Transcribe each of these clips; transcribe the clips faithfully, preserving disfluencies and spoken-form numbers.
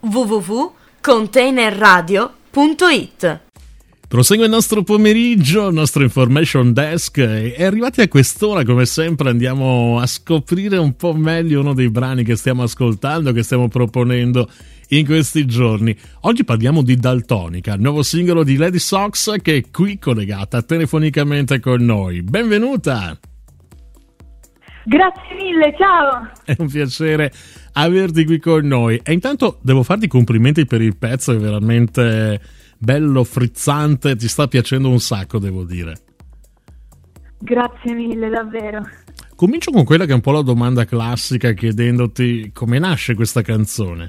w w w punto container radio punto it. Prosegue il nostro pomeriggio, il nostro information desk, e arrivati a quest'ora, come sempre, andiamo a scoprire un po' meglio uno dei brani che stiamo ascoltando, che stiamo proponendo in questi giorni. Oggi parliamo di Daltonica, il nuovo singolo di Lady Sox, che è qui collegata telefonicamente con noi. Benvenuta! Grazie mille, ciao! È un piacere averti qui con noi. E intanto devo farti complimenti per il pezzo, è veramente bello, frizzante, ti sta piacendo un sacco, devo dire. Grazie mille, davvero. Comincio con quella che è un po' la domanda classica, chiedendoti come nasce questa canzone.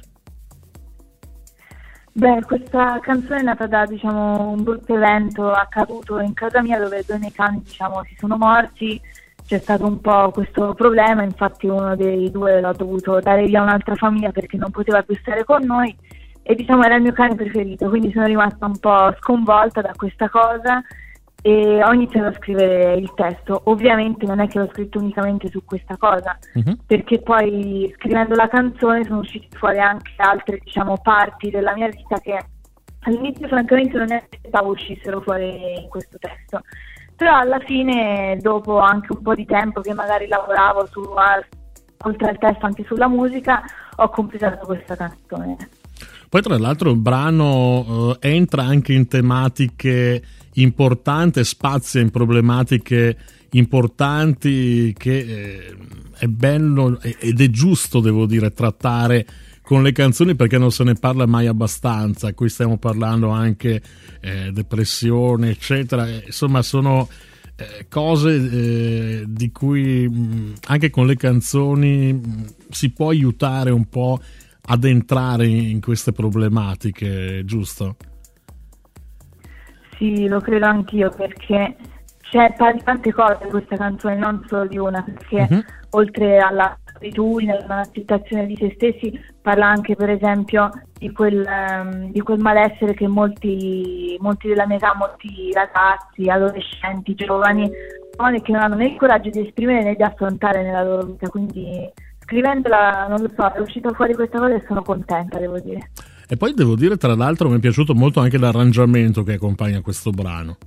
Beh, questa canzone è nata da, diciamo, un brutto evento accaduto in casa mia, dove due miei cani, diciamo, si sono morti. C'è stato un po' questo problema, infatti uno dei due l'ho dovuto dare via a un'altra famiglia perché non poteva più stare con noi, e diciamo era il mio cane preferito, quindi sono rimasta un po' sconvolta da questa cosa e ho iniziato a scrivere il testo. Ovviamente non è che l'ho scritto unicamente su questa cosa, uh-huh. perché poi scrivendo la canzone sono uscite fuori anche altre, diciamo, parti della mia vita che all'inizio francamente non aspettavo uscissero fuori in questo testo. Però alla fine, dopo anche un po' di tempo che magari lavoravo su, oltre al testo anche sulla musica, ho completato questa canzone. Poi tra l'altro il brano eh, entra anche in tematiche importanti, spazia in problematiche importanti che eh, è bello ed è giusto, devo dire, trattare con le canzoni, perché non se ne parla mai abbastanza. Qui stiamo parlando anche eh, depressione, eccetera. Insomma, sono eh, cose eh, di cui mh, anche con le canzoni mh, si può aiutare un po' ad entrare in, in queste problematiche, giusto? Sì, lo credo anch'io, perché c'è tante cose in questa canzone, non solo di una, perché uh-huh. oltre alla solitudine, all'accettazione di se stessi, parla anche per esempio di quel, um, di quel malessere che molti, molti della mia età, molti ragazzi, adolescenti, giovani, che non hanno né il coraggio di esprimere né di affrontare nella loro vita. Quindi scrivendola, non lo so, è uscita fuori questa cosa e sono contenta, devo dire. E poi devo dire, tra l'altro, mi è piaciuto molto anche l'arrangiamento che accompagna questo brano.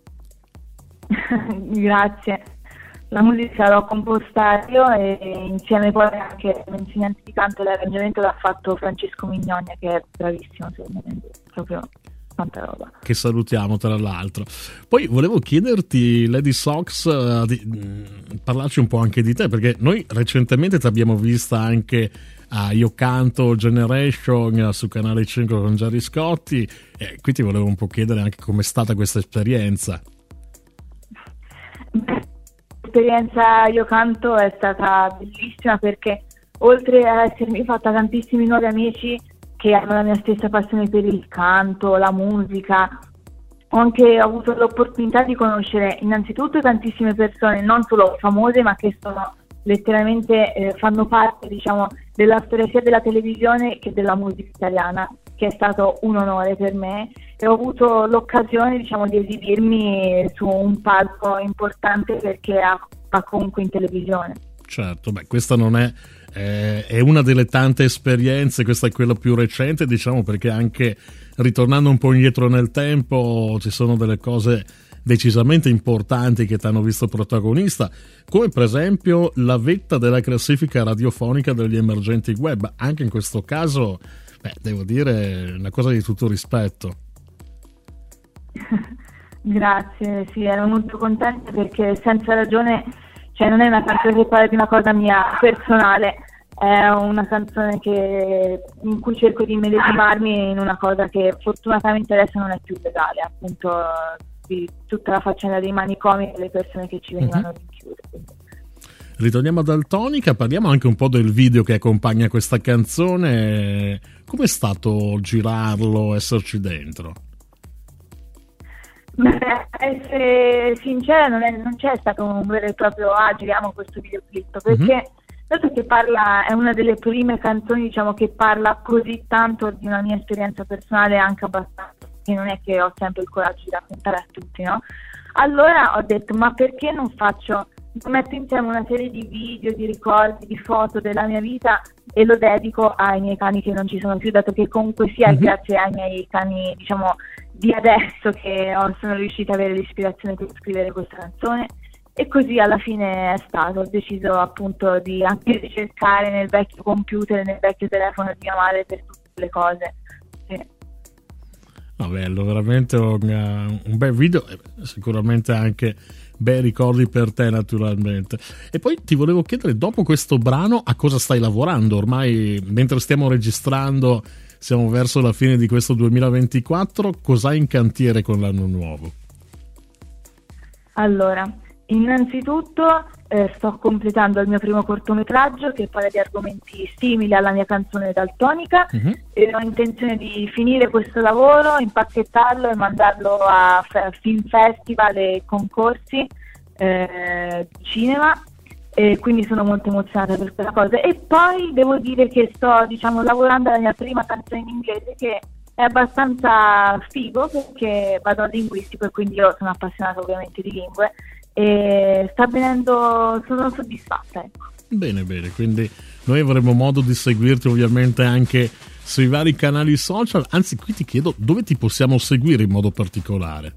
Grazie. La musica l'ho composta io e insieme poi anche l'insegnante di canto, l'arrangiamento l'ha fatto Francesco Mignogna, che è bravissimo, secondo me, proprio tanta roba. Che salutiamo, tra l'altro. Poi volevo chiederti, Lady Sox, uh, di mh, parlarci un po' anche di te, perché noi recentemente ti abbiamo vista anche a Io Canto Generation su Canale cinque con Gerry Scotti, e qui ti volevo un po' chiedere anche com'è stata questa esperienza. L'esperienza Io Canto è stata bellissima, perché oltre a essermi fatta tantissimi nuovi amici che hanno la mia stessa passione per il canto, la musica, ho anche avuto l'opportunità di conoscere innanzitutto tantissime persone, non solo famose, ma che sono letteralmente eh, fanno parte, diciamo, della storia sia della televisione che della musica italiana, che è stato un onore per me, e ho avuto l'occasione, diciamo, di esibirmi su un palco importante, perché va comunque in televisione. Certo, beh, questa non è eh, è una delle tante esperienze, questa è quella più recente, diciamo, perché anche ritornando un po' indietro nel tempo ci sono delle cose decisamente importanti che ti hanno visto protagonista, come per esempio la vetta della classifica radiofonica degli emergenti web. Anche in questo caso, beh, devo dire, una cosa di tutto rispetto. Grazie, sì, ero molto contenta, perché senza ragione, cioè non è una canzone che parla di una cosa mia personale, è una canzone che, in cui cerco di medesimarmi in una cosa che fortunatamente adesso non è più legale, appunto di tutta la faccenda dei manicomi e delle persone che ci venivano uh-huh. rinchiuse. Ritorniamo a Daltonica, parliamo anche un po' del video che accompagna questa canzone. Com'è stato girarlo, esserci dentro? Beh, essere sincera, non, è, non c'è stato un vero e proprio ah, giriamo questo videoclip, perché uh-huh. dato che parla, è una delle prime canzoni, diciamo, che parla così tanto di una mia esperienza personale, anche abbastanza, che non è che ho sempre il coraggio di raccontare a tutti, no? Allora ho detto, ma perché non faccio metto insieme una serie di video, di ricordi, di foto della mia vita e lo dedico ai miei cani che non ci sono più, dato che comunque sia mm-hmm. grazie ai miei cani, diciamo, di adesso che ho, sono riuscita ad avere l'ispirazione per scrivere questa canzone. E così alla fine è stato, ho deciso appunto di anche ricercare nel vecchio computer, nel vecchio telefono di mia madre per tutte le cose. Sì. No, bello, veramente un, un bel video, sicuramente anche bei ricordi per te naturalmente. E poi ti volevo chiedere, dopo questo brano a cosa stai lavorando? Ormai mentre stiamo registrando siamo verso la fine di questo duemilaventiquattro, cos'hai in cantiere con l'anno nuovo? Allora, innanzitutto eh, sto completando il mio primo cortometraggio che parla di argomenti simili alla mia canzone Daltonica uh-huh. e ho intenzione di finire questo lavoro, impacchettarlo e mandarlo a f- film festival e concorsi eh, di cinema, e quindi sono molto emozionata per questa cosa. E poi devo dire che sto, diciamo, lavorando alla mia prima canzone in inglese, che è abbastanza figo perché vado al linguistico e quindi io sono appassionata ovviamente di lingue e sta venendo, sono soddisfatta, ecco. Bene, bene, quindi noi avremo modo di seguirti ovviamente anche sui vari canali social. Anzi, qui ti chiedo dove ti possiamo seguire in modo particolare.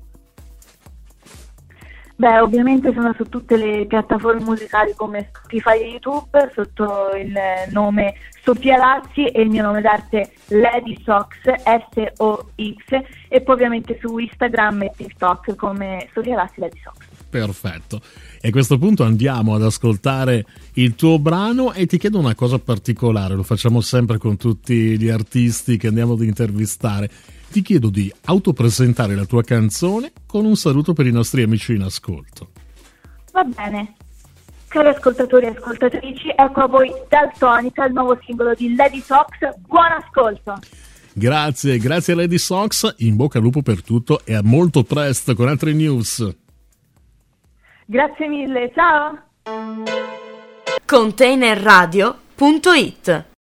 Beh, ovviamente sono su tutte le piattaforme musicali come Spotify e YouTube sotto il nome Sofia Lassi e il mio nome d'arte Lady Sox, S O X, e poi ovviamente su Instagram e TikTok come Sofia Lassi Lady Sox. Perfetto. E a questo punto andiamo ad ascoltare il tuo brano e ti chiedo una cosa particolare, lo facciamo sempre con tutti gli artisti che andiamo ad intervistare. Ti chiedo di autopresentare la tua canzone con un saluto per i nostri amici in ascolto. Va bene. Cari ascoltatori e ascoltatrici, ecco a voi Daltonica, il nuovo singolo di Lady Sox. Buon ascolto! Grazie, grazie a Lady Sox, in bocca al lupo per tutto e a molto presto con altre news. Grazie mille, ciao! Container Radio punto it